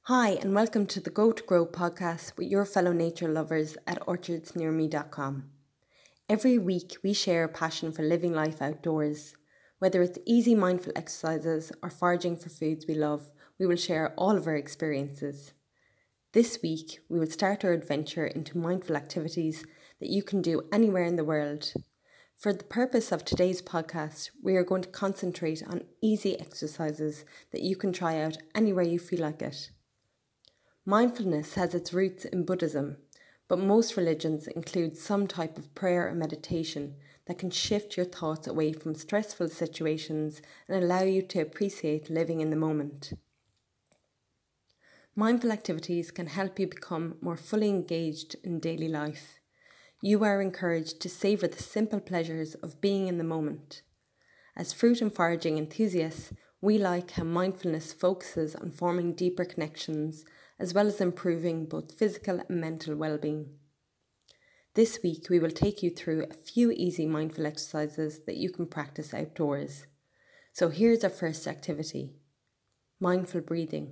Hi, and welcome to the Go to Grow podcast with your fellow nature lovers at orchardsnearme.com. Every week, we share a passion for living life outdoors. Whether it's easy mindful exercises or foraging for foods we love, we will share all of our experiences. This week, we will start our adventure into mindful activities that you can do anywhere in the world. For the purpose of today's podcast, we are going to concentrate on easy exercises that you can try out anywhere you feel like it. Mindfulness has its roots in Buddhism, but most religions include some type of prayer or meditation that can shift your thoughts away from stressful situations and allow you to appreciate living in the moment. Mindful activities can help you become more fully engaged in daily life. You are encouraged to savour the simple pleasures of being in the moment. As fruit and foraging enthusiasts, we like how mindfulness focuses on forming deeper connections as well as improving both physical and mental well-being. This week, we will take you through a few easy mindful exercises that you can practice outdoors. So here's our first activity: mindful breathing.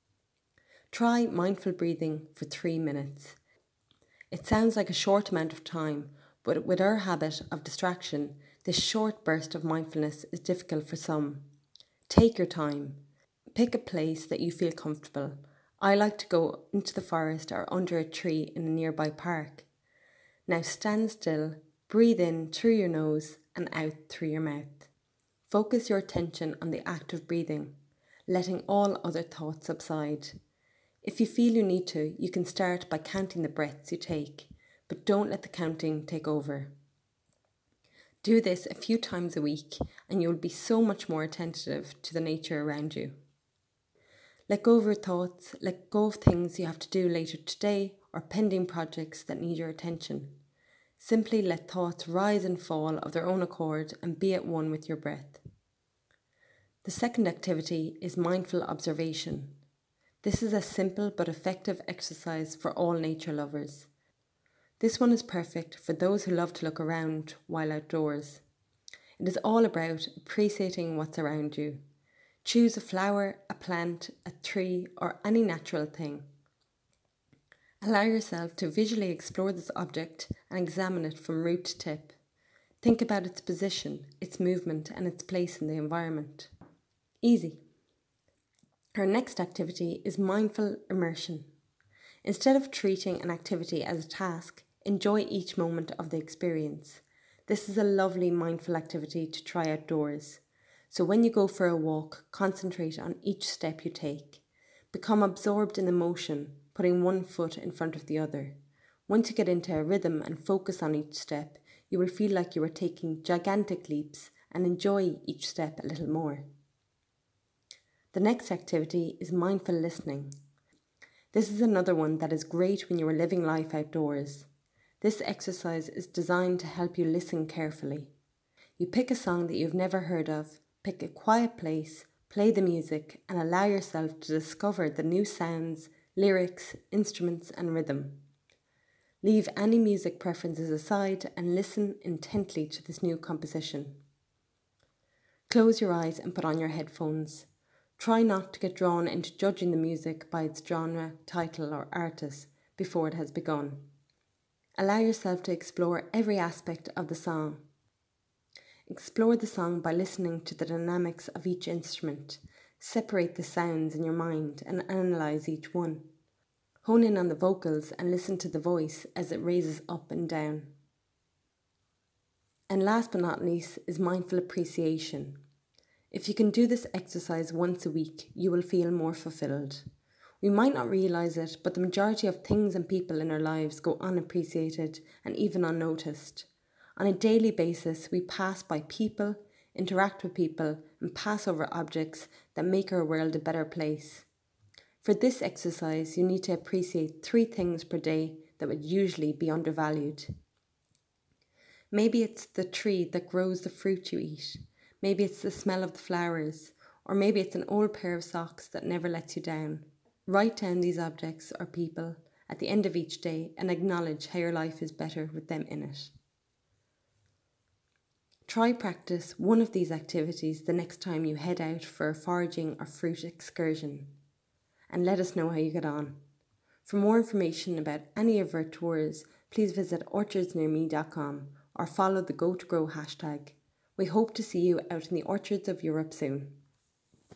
Try mindful breathing for 3 minutes. It sounds like a short amount of time, but with our habit of distraction, this short burst of mindfulness is difficult for some. Take your time. Pick a place that you feel comfortable. I like to go into the forest or under a tree in a nearby park. Now stand still, breathe in through your nose and out through your mouth. Focus your attention on the act of breathing, letting all other thoughts subside. If you feel you need to, you can start by counting the breaths you take, but don't let the counting take over. Do this a few times a week and you'll be so much more attentive to the nature around you. Let go of your thoughts, let go of things you have to do later today or pending projects that need your attention. Simply let thoughts rise and fall of their own accord and be at one with your breath. The second activity is mindful observation. This is a simple but effective exercise for all nature lovers. This one is perfect for those who love to look around while outdoors. It is all about appreciating what's around you. Choose a flower, a plant, a tree, or any natural thing. Allow yourself to visually explore this object and examine it from root to tip. Think about its position, its movement, and its place in the environment. Easy. Our next activity is mindful immersion. Instead of treating an activity as a task, enjoy each moment of the experience. This is a lovely mindful activity to try outdoors. So when you go for a walk, concentrate on each step you take. Become absorbed in the motion, putting one foot in front of the other. Once you get into a rhythm and focus on each step, you will feel like you are taking gigantic leaps and enjoy each step a little more. The next activity is mindful listening. This is another one that is great when you are living life outdoors. This exercise is designed to help you listen carefully. You pick a song that you've never heard of, pick a quiet place, play the music, and allow yourself to discover the new sounds, lyrics, instruments, and rhythm. Leave any music preferences aside and listen intently to this new composition. Close your eyes and put on your headphones. Try not to get drawn into judging the music by its genre, title, or artist before it has begun. Allow yourself to explore every aspect of the song. Explore the song by listening to the dynamics of each instrument. Separate the sounds in your mind and analyse each one. Hone in on the vocals and listen to the voice as it raises up and down. And last but not least is mindful appreciation. If you can do this exercise once a week, you will feel more fulfilled. We might not realise it, but the majority of things and people in our lives go unappreciated and even unnoticed. On a daily basis, we pass by people, interact with people, and pass over objects that make our world a better place. For this exercise, you need to appreciate 3 things per day that would usually be undervalued. Maybe it's the tree that grows the fruit you eat. Maybe it's the smell of the flowers. Or maybe it's an old pair of socks that never lets you down. Write down these objects or people at the end of each day and acknowledge how your life is better with them in it. Try practice one of these activities the next time you head out for a foraging or fruit excursion. and let us know how you get on. For more information about any of our tours, please visit orchardsnearme.com or follow the Go to Grow hashtag. We hope to see you out in the orchards of Europe soon.